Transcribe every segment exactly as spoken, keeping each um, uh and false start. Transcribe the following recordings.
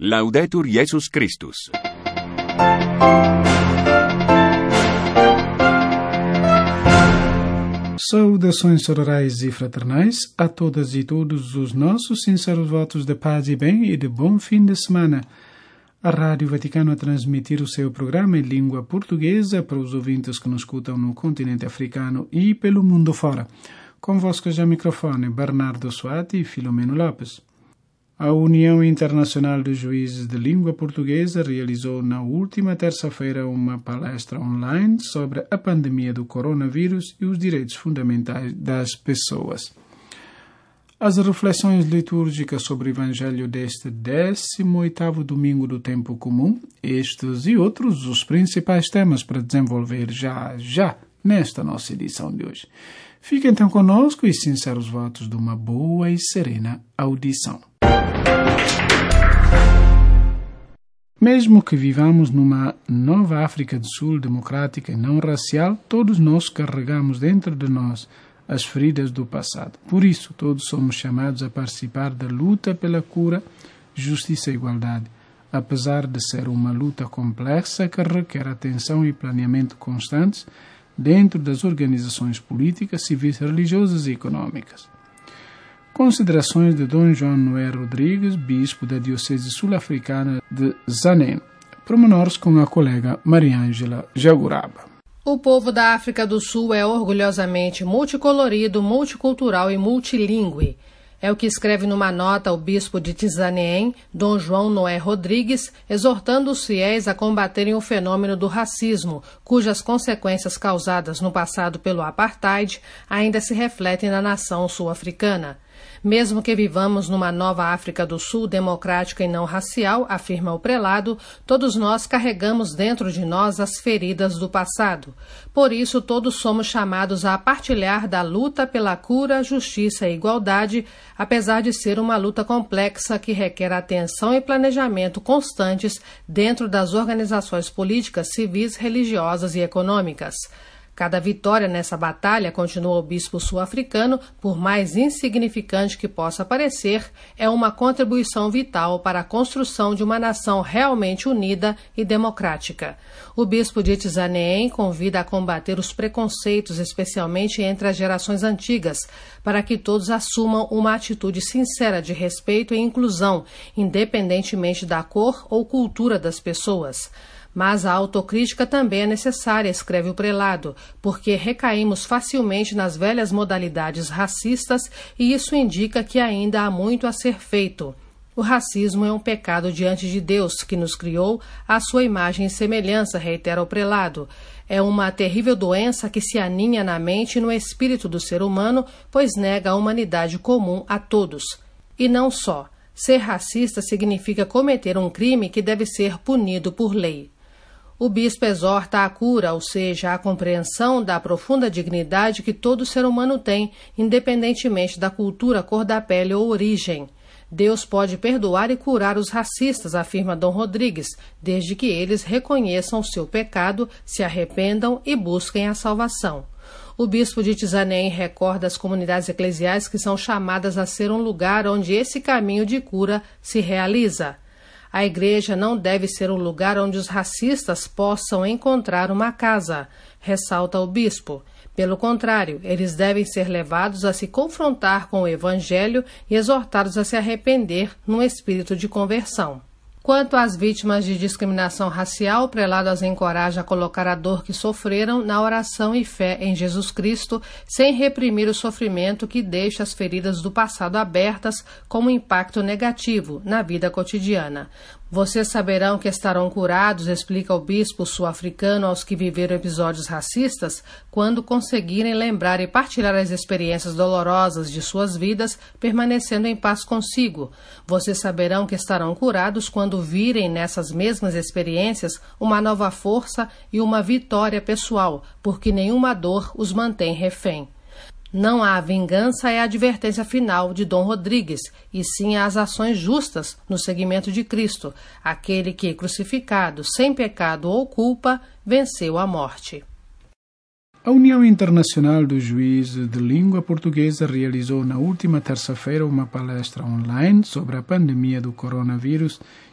Laudetur Jesus Christus. Saudações sororais e fraternais a todas e todos os nossos sinceros votos de paz e bem e de bom fim de semana. A Rádio Vaticano a transmitir o seu programa em língua portuguesa para os ouvintes que nos escutam no continente africano e pelo mundo fora. Convosco já microfone Bernardo Suati e Filomeno Lopes. A União Internacional dos Juízes de Língua Portuguesa realizou na última terça-feira uma palestra online sobre a pandemia do coronavírus e os direitos fundamentais das pessoas. As reflexões litúrgicas sobre o Evangelho deste décimo oitavo domingo do tempo comum, estes e outros os principais temas para desenvolver já, já, nesta nossa edição de hoje. Fique então conosco e sinceros votos de uma boa e serena audição. Mesmo que vivamos numa nova África do Sul democrática e não racial, todos nós carregamos dentro de nós as feridas do passado. Por isso, todos somos chamados a participar da luta pela cura, justiça e igualdade, apesar de ser uma luta complexa que requer atenção e planeamento constantes dentro das organizações políticas, civis, religiosas e econômicas. Considerações de Dom João Noé Rodrigues, bispo da Diocese Sul-Africana de Zanem. Promenores com a colega Mariângela Jaguraba. O povo da África do Sul é orgulhosamente multicolorido, multicultural e multilingüe. É o que escreve numa nota o bispo de Tizaneem, Dom João Noé Rodrigues, exortando os fiéis a combaterem o fenômeno do racismo, cujas consequências causadas no passado pelo apartheid ainda se refletem na nação sul-africana. Mesmo que vivamos numa nova África do Sul democrática e não racial, afirma o prelado, todos nós carregamos dentro de nós as feridas do passado. Por isso, todos somos chamados a partilhar da luta pela cura, justiça e igualdade, apesar de ser uma luta complexa que requer atenção e planejamento constantes dentro das organizações políticas, civis, religiosas e econômicas. Cada vitória nessa batalha, continua o bispo sul-africano, por mais insignificante que possa parecer, é uma contribuição vital para a construção de uma nação realmente unida e democrática. O bispo de Tizaneem convida a combater os preconceitos, especialmente entre as gerações antigas, para que todos assumam uma atitude sincera de respeito e inclusão, independentemente da cor ou cultura das pessoas. Mas a autocrítica também é necessária, escreve o prelado, porque recaímos facilmente nas velhas modalidades racistas e isso indica que ainda há muito a ser feito. O racismo é um pecado diante de Deus, que nos criou à sua imagem e semelhança, reitera o prelado. É uma terrível doença que se aninha na mente e no espírito do ser humano, pois nega a humanidade comum a todos. E não só. Ser racista significa cometer um crime que deve ser punido por lei. O bispo exorta a cura, ou seja, a compreensão da profunda dignidade que todo ser humano tem, independentemente da cultura, cor da pele ou origem. Deus pode perdoar e curar os racistas, afirma Dom Rodrigues, desde que eles reconheçam o seu pecado, se arrependam e busquem a salvação. O bispo de Tizaneem recorda as comunidades eclesiais que são chamadas a ser um lugar onde esse caminho de cura se realiza. A igreja não deve ser um lugar onde os racistas possam encontrar uma casa, ressalta o bispo. Pelo contrário, eles devem ser levados a se confrontar com o Evangelho e exortados a se arrepender num espírito de conversão. Quanto às vítimas de discriminação racial, o prelado as encoraja a colocar a dor que sofreram na oração e fé em Jesus Cristo, sem reprimir o sofrimento que deixa as feridas do passado abertas como impacto negativo na vida cotidiana. Vocês saberão que estarão curados, explica o bispo sul-africano aos que viveram episódios racistas, quando conseguirem lembrar e partilhar as experiências dolorosas de suas vidas, permanecendo em paz consigo. Vocês saberão que estarão curados quando virem nessas mesmas experiências uma nova força e uma vitória pessoal, porque nenhuma dor os mantém refém. Não há vingança é a advertência final de Dom Rodrigues, e sim as ações justas no seguimento de Cristo, aquele que, crucificado, sem pecado ou culpa, venceu a morte. A União Internacional dos Juízes de Língua Portuguesa realizou na última terça-feira uma palestra online sobre a pandemia do coronavírus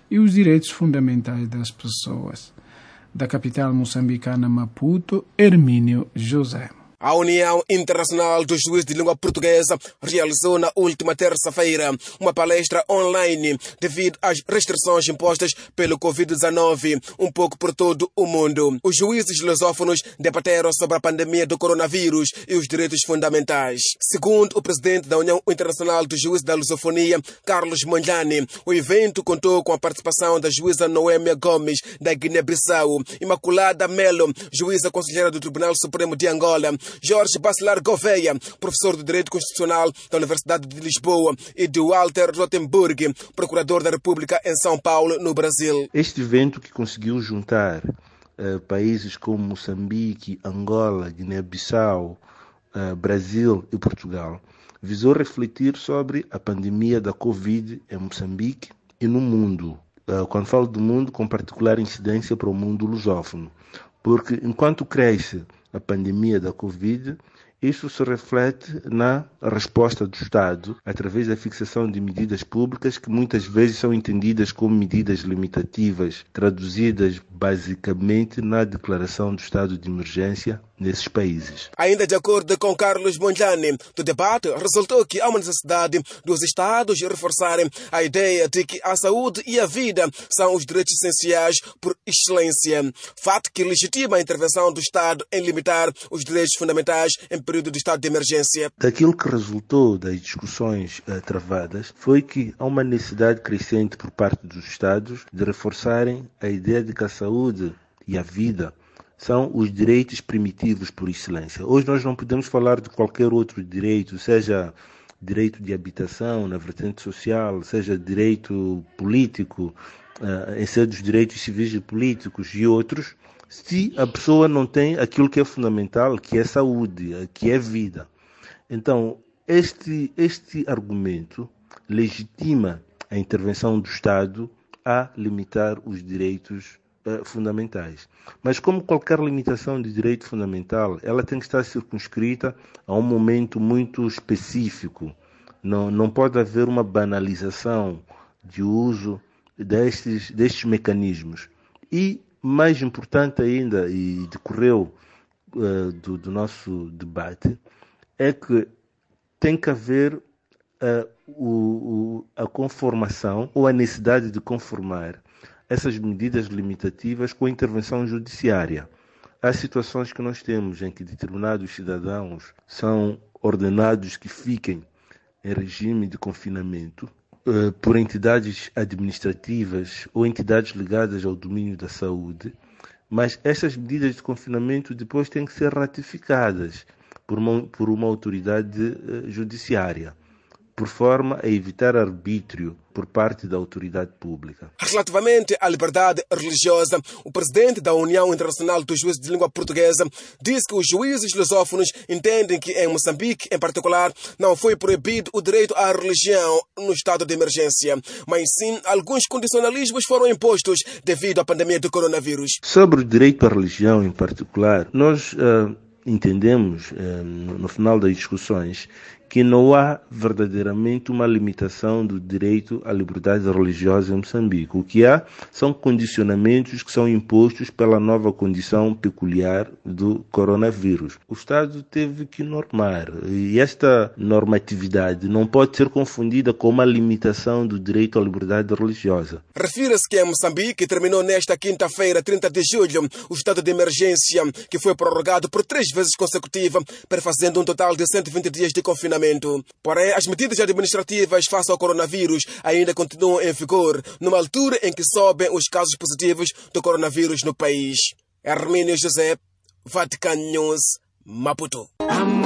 e os direitos fundamentais das pessoas. Da capital moçambicana Maputo, Hermínio José. A União Internacional dos Juízes de Língua Portuguesa realizou na última terça-feira uma palestra online devido às restrições impostas pelo covid dezenove, um pouco por todo o mundo. Os juízes lusófonos debateram sobre a pandemia do coronavírus e os direitos fundamentais. Segundo o presidente da União Internacional dos Juízes da Lusofonia, Carlos Mondlane, o evento contou com a participação da juíza Noêmia Gomes, da Guiné-Bissau, Imaculada Melo, juíza conselheira do Tribunal Supremo de Angola, Jorge Bacelar Gouveia, professor de Direito Constitucional da Universidade de Lisboa, e de Walter Rotenburg, procurador da República em São Paulo, no Brasil. Este evento, que conseguiu juntar uh, países como Moçambique, Angola, Guiné-Bissau, uh, Brasil e Portugal, visou refletir sobre a pandemia da Covid em Moçambique e no mundo. Uh, quando falo do mundo, com particular incidência para o mundo lusófono, porque enquanto cresce a pandemia da Covid, isso se reflete na resposta do Estado através da fixação de medidas públicas que muitas vezes são entendidas como medidas limitativas, traduzidas basicamente na declaração do estado de emergência nesses países. Ainda de acordo com Carlos Mondlane, do debate resultou que há uma necessidade dos Estados reforçarem a ideia de que a saúde e a vida são os direitos essenciais por excelência, fato que legitima a intervenção do Estado em limitar os direitos fundamentais em período de estado de emergência. Daquilo que resultou das discussões uh, travadas foi que há uma necessidade crescente por parte dos Estados de reforçarem a ideia de que a saúde e a vida são os direitos primitivos por excelência. Hoje nós não podemos falar de qualquer outro direito, seja direito de habitação na vertente social, seja direito político, uh, em ser dos direitos civis e políticos e outros, se a pessoa não tem aquilo que é fundamental, que é saúde, que é vida. Então, este, este argumento legitima a intervenção do Estado a limitar os direitos uh, fundamentais. Mas como qualquer limitação de direito fundamental, ela tem que estar circunscrita a um momento muito específico. Não, não pode haver uma banalização de uso destes, destes mecanismos. E mais importante ainda, e decorreu uh, do, do nosso debate, é que tem que haver uh, o, o, a conformação ou a necessidade de conformar essas medidas limitativas com a intervenção judiciária. Há situações que nós temos em que determinados cidadãos são ordenados que fiquem em regime de confinamento por entidades administrativas ou entidades ligadas ao domínio da saúde, mas essas medidas de confinamento depois têm que ser ratificadas por uma, por uma autoridade judiciária, por forma a evitar arbítrio por parte da autoridade pública. Relativamente à liberdade religiosa, o presidente da União Internacional dos Juízes de Língua Portuguesa diz que os juízes lusófonos entendem que em Moçambique, em particular, não foi proibido o direito à religião no estado de emergência, mas sim alguns condicionalismos foram impostos devido à pandemia do coronavírus. Sobre o direito à religião em particular, nós uh, entendemos, uh, no, no final das discussões, que não há verdadeiramente uma limitação do direito à liberdade religiosa em Moçambique. O que há são condicionamentos que são impostos pela nova condição peculiar do coronavírus. O Estado teve que normar, e esta normatividade não pode ser confundida com uma limitação do direito à liberdade religiosa. Refira-se que em Moçambique terminou nesta quinta-feira, trinta de julho, o estado de emergência, que foi prorrogado por três vezes consecutivas, perfazendo um total de cento e vinte dias de confinamento. Porém, as medidas administrativas face ao coronavírus ainda continuam em vigor, numa altura em que sobem os casos positivos do coronavírus no país. Hermínio José, Vatican News, Maputo. Amor,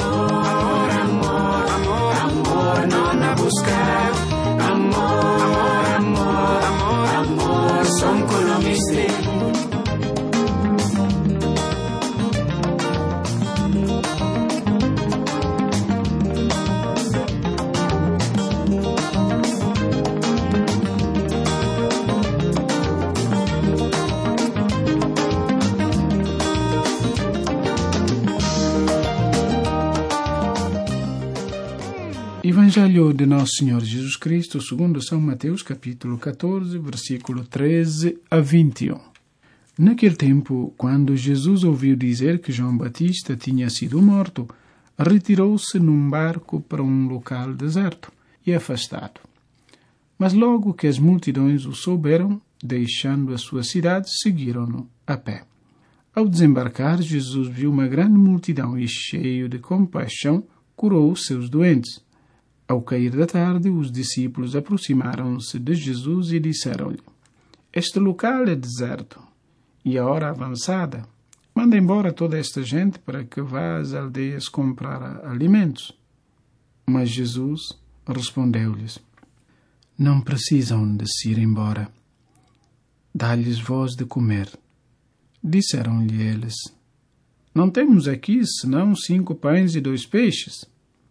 amor, amor, amor, não a buscar. Amor, amor, amor, amor, son colomistre. Evangelho de Nosso Senhor Jesus Cristo, segundo São Mateus, capítulo catorze, versículo treze a vinte e um. Naquele tempo, quando Jesus ouviu dizer que João Batista tinha sido morto, retirou-se num barco para um local deserto e afastado. Mas logo que as multidões o souberam, deixando a sua cidade, seguiram-no a pé. Ao desembarcar, Jesus viu uma grande multidão e, cheio de compaixão, curou os seus doentes. Ao cair da tarde, os discípulos aproximaram-se de Jesus e disseram-lhe: Este local é deserto e a hora avançada. Manda embora toda esta gente para que vá às aldeias comprar alimentos. Mas Jesus respondeu-lhes: Não precisam de se ir embora. Dá-lhes vós de comer. Disseram-lhe eles: Não temos aqui senão cinco pães e dois peixes.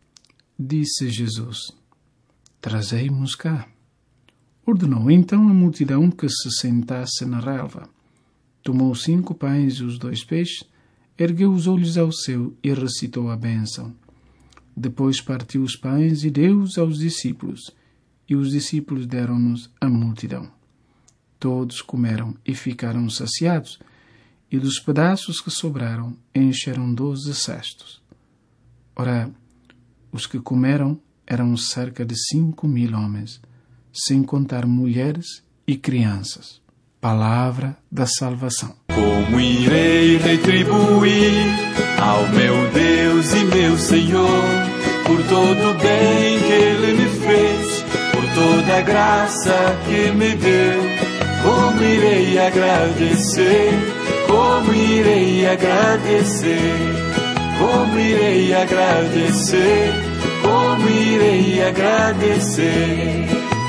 Disse Jesus: Trazei-mos cá. Ordenou então a multidão que se sentasse na relva. Tomou cinco pães e os dois peixes, ergueu os olhos ao céu e recitou a bênção. Depois partiu os pães e deu-os aos discípulos, e os discípulos deram-nos à multidão. Todos comeram e ficaram saciados, e dos pedaços que sobraram encheram doze cestos. Ora, os que comeram eram cerca de cinco mil homens, sem contar mulheres e crianças. Palavra da salvação. Como irei retribuir ao meu Deus e meu Senhor por todo o bem que Ele me fez, por toda a graça que me deu? Como irei agradecer? Como irei agradecer? Como irei agradecer? Como irei agradecer?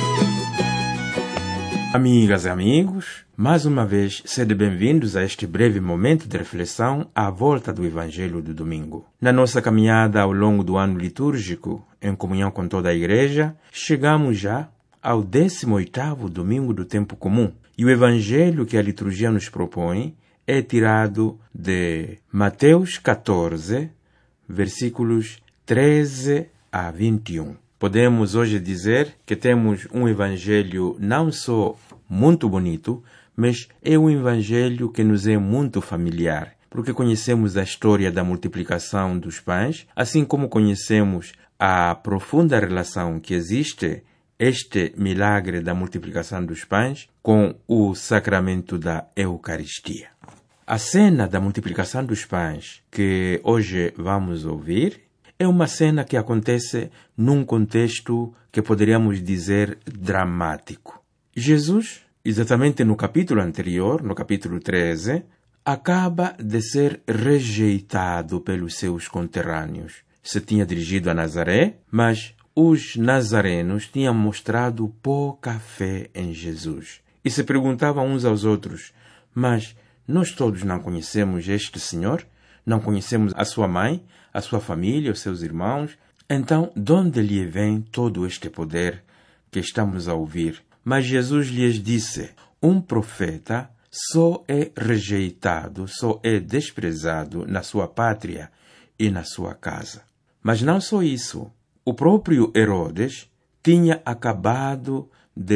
Amigas e amigos, mais uma vez, sede bem-vindos a este breve momento de reflexão à volta do Evangelho do domingo. Na nossa caminhada ao longo do ano litúrgico, em comunhão com toda a Igreja, chegamos já ao décimo oitavo domingo do tempo comum. E o Evangelho que a liturgia nos propõe é tirado de Mateus catorze, versículos treze a vinte e um. Podemos hoje dizer que temos um Evangelho não só muito bonito, mas é um Evangelho que nos é muito familiar, porque conhecemos a história da multiplicação dos pães, assim como conhecemos a profunda relação que existe este milagre da multiplicação dos pães com o sacramento da Eucaristia. A cena da multiplicação dos pães que hoje vamos ouvir é uma cena que acontece num contexto que poderíamos dizer dramático. Jesus, exatamente no capítulo anterior, no capítulo treze, acaba de ser rejeitado pelos seus conterrâneos. Se tinha dirigido a Nazaré, mas os nazarenos tinham mostrado pouca fé em Jesus. E se perguntavam uns aos outros: mas nós todos não conhecemos este Senhor? Não conhecemos a sua mãe, a sua família, os seus irmãos? Então, de onde lhe vem todo este poder que estamos a ouvir? Mas Jesus lhes disse: um profeta só é rejeitado, só é desprezado na sua pátria e na sua casa. Mas não só isso. O próprio Herodes tinha acabado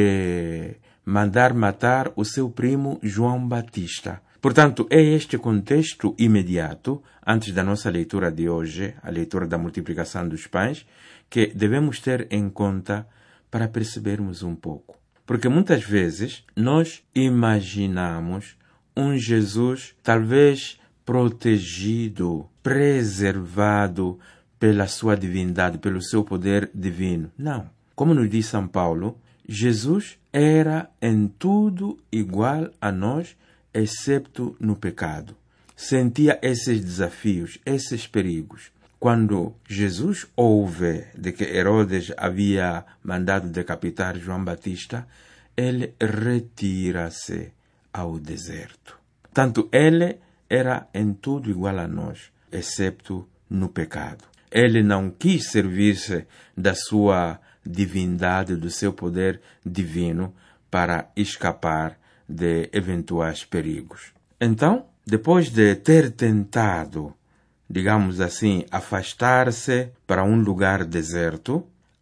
de mandar matar o seu primo João Batista. Portanto, é este contexto imediato, antes da nossa leitura de hoje, a leitura da multiplicação dos pães, que devemos ter em conta para percebermos um pouco. Porque muitas vezes nós imaginamos um Jesus talvez protegido, preservado pela sua divindade, pelo seu poder divino. Não. Como nos diz São Paulo, Jesus era em tudo igual a nós, excepto no pecado. Sentia esses desafios, esses perigos. Quando Jesus ouve de que Herodes havia mandado decapitar João Batista, ele retira-se ao deserto. Tanto ele era em tudo igual a nós, excepto no pecado. Ele não quis servir-se da sua divindade, do seu poder divino, para escapar de eventuais perigos. Então, depois de ter tentado, digamos assim, afastar-se para um lugar deserto,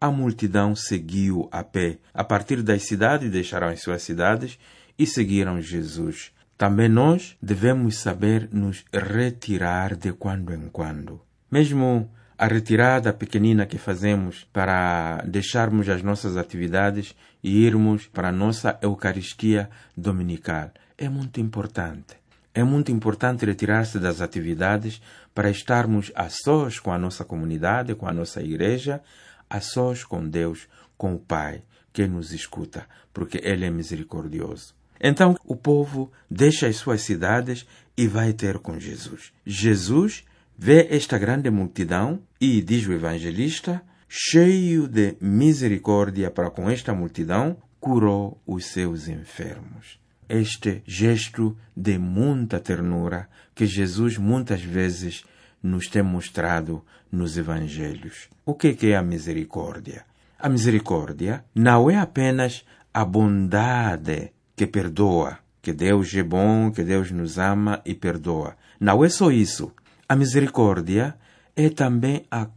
a multidão seguiu a pé. A partir das cidades, deixaram as suas cidades e seguiram Jesus. Também nós devemos saber nos retirar de quando em quando. Mesmo a retirada pequenina que fazemos para deixarmos as nossas atividades e irmos para a nossa Eucaristia dominical é muito importante. É muito importante retirar-se das atividades para estarmos a sós com a nossa comunidade, com a nossa igreja, a sós com Deus, com o Pai, que nos escuta, porque Ele é misericordioso. Então, o povo deixa as suas cidades e vai ter com Jesus. Jesus vê esta grande multidão e, diz o evangelista, cheio de misericórdia para com esta multidão, curou os seus enfermos. Este gesto de muita ternura que Jesus muitas vezes nos tem mostrado nos evangelhos. O que é a misericórdia? A misericórdia não é apenas a bondade que perdoa, que Deus é bom, que Deus nos ama e perdoa. Não é só isso. A misericórdia é também a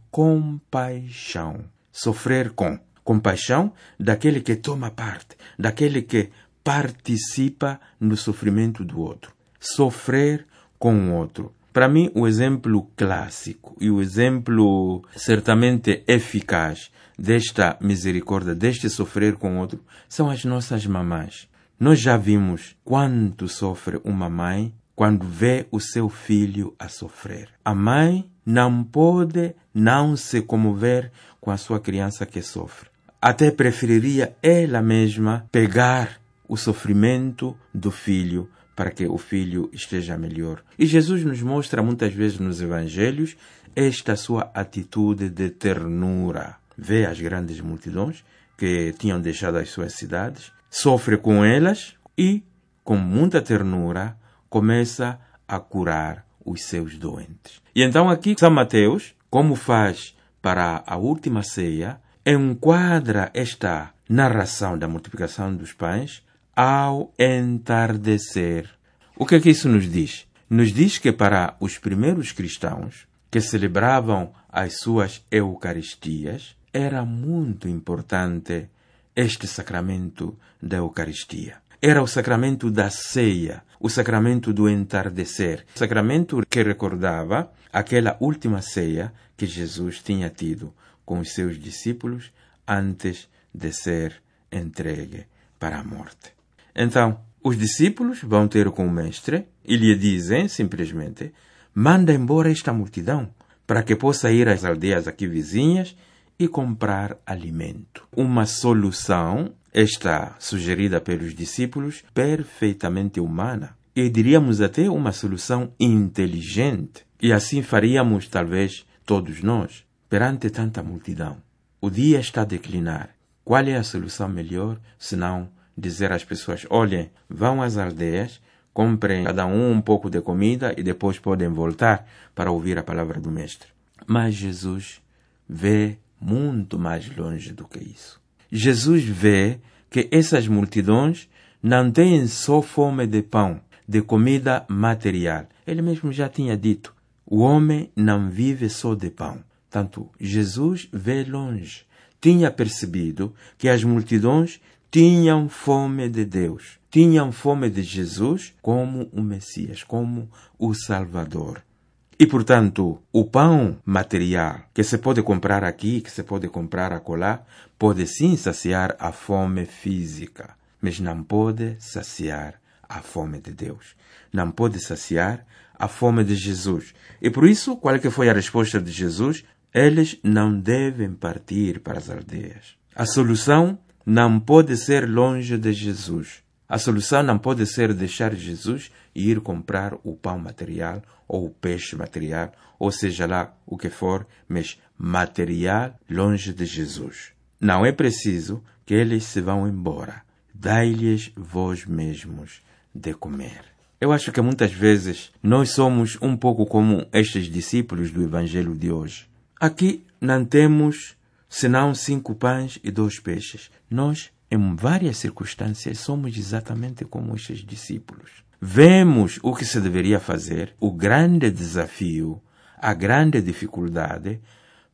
compaixão. Sofrer com. Compaixão daquele que toma parte, daquele que participa no sofrimento do outro. Sofrer com o outro. Para mim, o exemplo clássico e o exemplo certamente eficaz desta misericórdia, deste sofrer com o outro, são as nossas mamães. Nós já vimos quanto sofre uma mãe quando vê o seu filho a sofrer. A mãe não pode não se comover com a sua criança que sofre. Até preferiria ela mesma pegar o sofrimento do filho para que o filho esteja melhor. E Jesus nos mostra muitas vezes nos evangelhos esta sua atitude de ternura. Vê as grandes multidões que tinham deixado as suas cidades, sofre com elas e, com muita ternura, começa a curar os seus doentes. E então aqui São Mateus, como faz para a última ceia, enquadra esta narração da multiplicação dos pães ao entardecer. O que é que isso nos diz? Nos diz que para os primeiros cristãos que celebravam as suas Eucaristias, era muito importante este sacramento da Eucaristia. Era o sacramento da ceia, o sacramento do entardecer, o sacramento que recordava aquela última ceia que Jesus tinha tido com os seus discípulos antes de ser entregue para a morte. Então, os discípulos vão ter com o mestre e lhe dizem simplesmente: manda embora esta multidão para que possa ir às aldeias aqui vizinhas e comprar alimento. Uma solução, esta sugerida pelos discípulos, perfeitamente humana. E diríamos até uma solução inteligente. E assim faríamos, talvez, todos nós, perante tanta multidão. O dia está a declinar. Qual é a solução melhor, senão dizer às pessoas: olhem, vão às aldeias, comprem cada um um pouco de comida e depois podem voltar para ouvir a palavra do Mestre. Mas Jesus vê muito mais longe do que isso. Jesus vê que essas multidões não têm só fome de pão, de comida material. Ele mesmo já tinha dito: o homem não vive só de pão. Tanto Jesus vê longe. Tinha percebido que as multidões tinham fome de Deus. Tinham fome de Jesus como o Messias, como o Salvador. E, portanto, o pão material que se pode comprar aqui, que se pode comprar acolá, pode sim saciar a fome física, mas não pode saciar a fome de Deus. Não pode saciar a fome de Jesus. E por isso, qual é que foi a resposta de Jesus? Eles não devem partir para as aldeias. A solução não pode ser longe de Jesus. A solução não pode ser deixar Jesus e ir comprar o pão material ou o peixe material, ou seja lá o que for, mas material longe de Jesus. Não é preciso que eles se vão embora. Dai-lhes vós mesmos de comer. Eu acho que muitas vezes nós somos um pouco como estes discípulos do Evangelho de hoje. Aqui não temos senão cinco pães e dois peixes. Nós, em várias circunstâncias, somos exatamente como estes discípulos. Vemos o que se deveria fazer, o grande desafio, a grande dificuldade,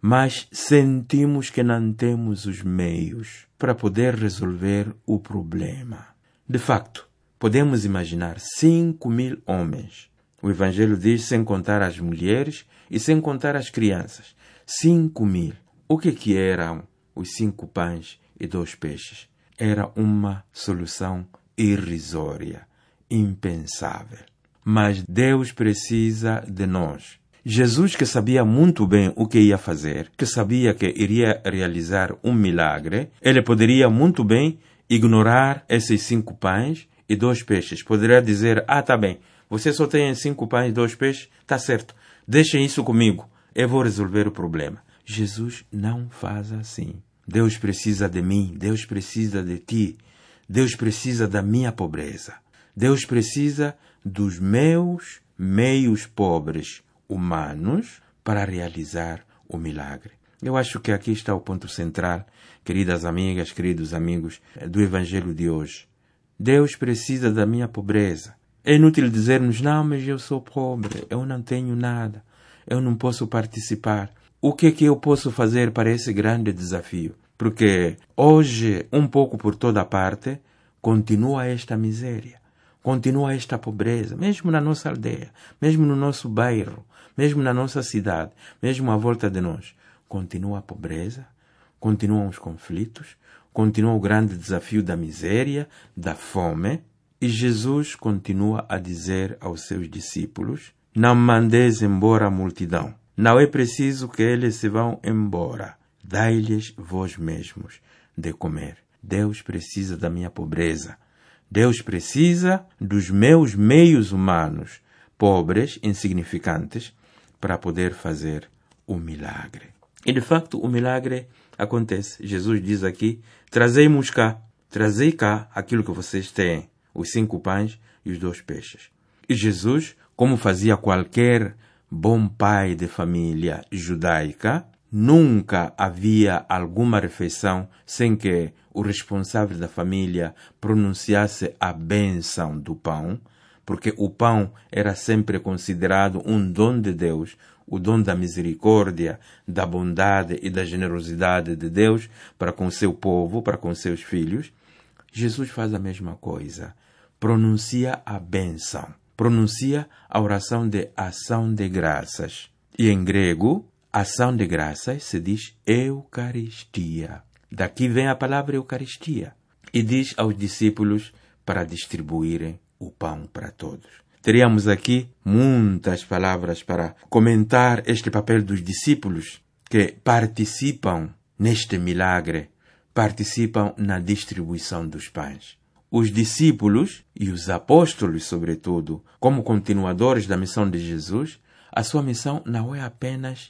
mas sentimos que não temos os meios para poder resolver o problema. De facto, podemos imaginar cinco mil homens. O Evangelho diz sem contar as mulheres e sem contar as crianças. Cinco mil. O que que eram os cinco pães e dois peixes? Era uma solução irrisória, impensável. Mas Deus precisa de nós. Jesus, que sabia muito bem o que ia fazer, que sabia que iria realizar um milagre, ele poderia muito bem ignorar esses cinco pães e dois peixes. Poderia dizer, ah, tá bem, você só tem cinco pães e dois peixes, tá certo, deixem isso comigo, eu vou resolver o problema. Jesus não faz assim. Deus precisa de mim, Deus precisa de ti, Deus precisa da minha pobreza. Deus precisa dos meus meios pobres humanos para realizar o milagre. Eu acho que aqui está o ponto central, queridas amigas, queridos amigos, do Evangelho de hoje. Deus precisa da minha pobreza. É inútil dizer-nos, não, mas eu sou pobre, eu não tenho nada, eu não posso participar. O que é que eu posso fazer para esse grande desafio? Porque hoje, um pouco por toda parte, continua esta miséria, continua esta pobreza, mesmo na nossa aldeia, mesmo no nosso bairro, mesmo na nossa cidade, mesmo à volta de nós. Continua a pobreza, continuam os conflitos, continua o grande desafio da miséria, da fome, e Jesus continua a dizer aos seus discípulos, não mandeis embora a multidão, não é preciso que eles se vão embora, dai-lhes vós mesmos de comer. Deus precisa da minha pobreza, Deus precisa dos meus meios humanos, pobres, insignificantes, para poder fazer o milagre. E de facto o milagre acontece. Jesus diz aqui, trazei-mos cá, trazei cá aquilo que vocês têm, os cinco pães e os dois peixes. E Jesus, como fazia qualquer bom pai de família judaica, nunca havia alguma refeição sem que o responsável da família pronunciasse a bênção do pão, porque o pão era sempre considerado um dom de Deus, o dom da misericórdia, da bondade e da generosidade de Deus para com seu povo, para com seus filhos. Jesus faz a mesma coisa, pronuncia a bênção, pronuncia a oração de ação de graças. E em grego, ação de graças se diz Eucaristia. Daqui vem a palavra Eucaristia. E diz aos discípulos para distribuírem o pão para todos. Teríamos aqui muitas palavras para comentar este papel dos discípulos que participam neste milagre, participam na distribuição dos pães. Os discípulos e os apóstolos, sobretudo, como continuadores da missão de Jesus, a sua missão não é apenas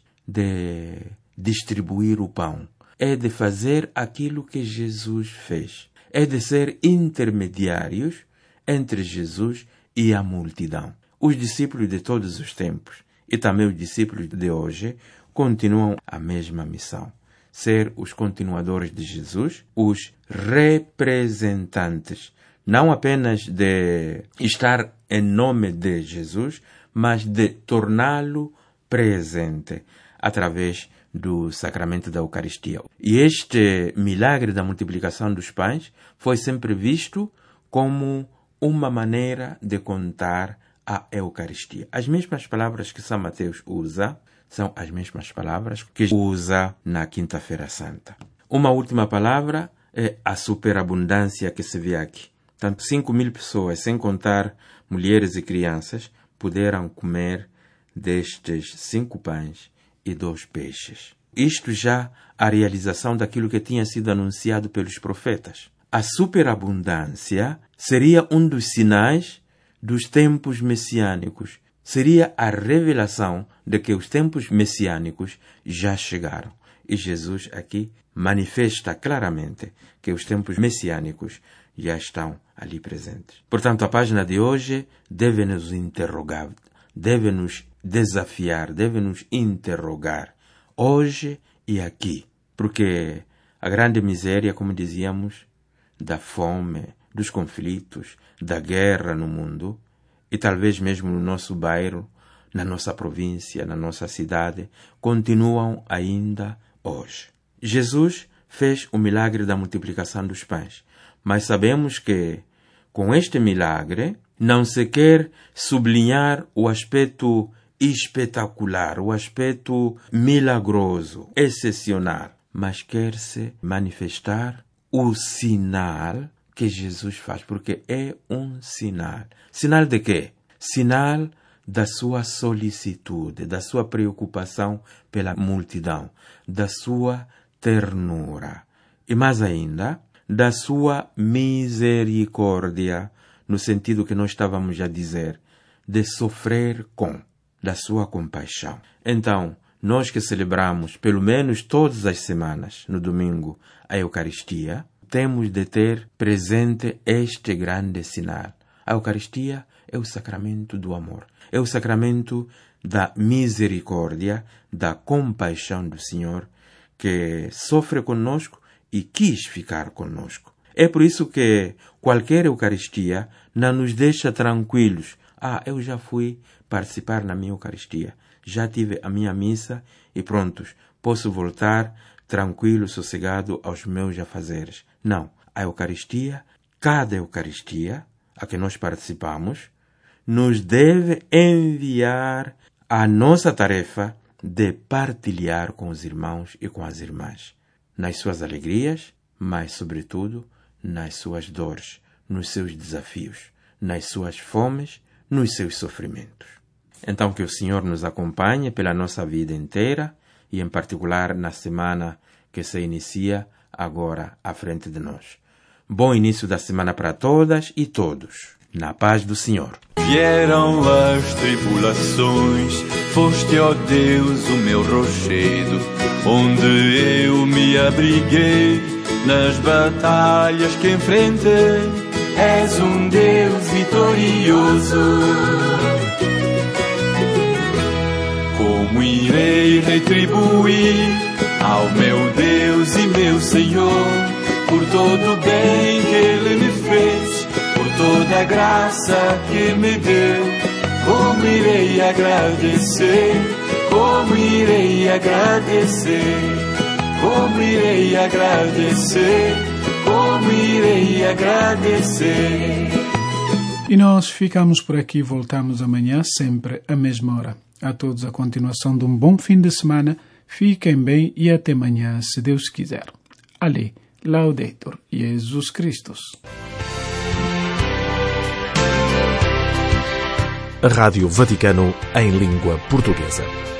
de distribuir o pão, é de fazer aquilo que Jesus fez, é de ser intermediários entre Jesus e a multidão. Os discípulos de todos os tempos e também os discípulos de hoje continuam a mesma missão. Ser os continuadores de Jesus, os representantes, não apenas de estar em nome de Jesus, mas de torná-lo presente através do sacramento da Eucaristia. E este milagre da multiplicação dos pães foi sempre visto como uma maneira de contar a Eucaristia. As mesmas palavras que São Mateus usa são as mesmas palavras que usa na Quinta-feira Santa. Uma última palavra é a superabundância que se vê aqui. Tanto cinco mil pessoas, sem contar mulheres e crianças, puderam comer destes cinco pães e dois peixes. Isto já a realização daquilo que tinha sido anunciado pelos profetas. A superabundância seria um dos sinais dos tempos messiânicos. Seria a revelação de que os tempos messiânicos já chegaram. E Jesus aqui manifesta claramente que os tempos messiânicos já estão ali presentes. Portanto, a página de hoje deve nos interrogar, deve nos desafiar, deve nos interrogar, hoje e aqui. Porque a grande miséria, como dizíamos, da fome, dos conflitos, da guerra no mundo, e talvez mesmo no nosso bairro, na nossa província, na nossa cidade, continuam ainda hoje. Jesus fez o milagre da multiplicação dos pães, mas sabemos que, com este milagre, não se quer sublinhar o aspecto espetacular, o aspecto milagroso, excepcional, mas quer-se manifestar o sinal que Jesus faz, porque é um sinal. Sinal de quê? Sinal da sua solicitude, da sua preocupação pela multidão, da sua ternura e, mais ainda, da sua misericórdia, no sentido que nós estávamos a dizer, de sofrer com, da sua compaixão. Então, nós que celebramos, pelo menos todas as semanas, no domingo, a Eucaristia, temos de ter presente este grande sinal. A Eucaristia é o sacramento do amor, é o sacramento da misericórdia, da compaixão do Senhor, que sofre conosco e quis ficar conosco. É por isso que qualquer Eucaristia não nos deixa tranquilos. Ah, eu já fui participar na minha Eucaristia, já tive a minha missa e prontos, posso voltar tranquilo, sossegado aos meus afazeres. Não, a Eucaristia, cada Eucaristia a que nós participamos, nos deve enviar a nossa tarefa de partilhar com os irmãos e com as irmãs, nas suas alegrias, mas, sobretudo, nas suas dores, nos seus desafios, nas suas fomes, nos seus sofrimentos. Então, que o Senhor nos acompanhe pela nossa vida inteira e, em particular, na semana que se inicia agora à frente de nós. Bom início da semana para todas e todos. Na paz do Senhor. Vieram as tribulações, foste, ó Deus, o meu rochedo, onde eu me abriguei nas batalhas que enfrentei. És um Deus vitorioso. Como irei retribuir ao meu Deus e meu Senhor por todo o bem que Ele me fez, por toda a graça que me deu? Como irei agradecer, como irei agradecer, como irei agradecer, como irei agradecer. E nós ficamos por aqui, voltamos amanhã, sempre à mesma hora. A todos a continuação de um bom fim de semana, fiquem bem e até amanhã, se Deus quiser. Ali, Laudetur Jesus Christus. A Rádio Vaticano em língua portuguesa.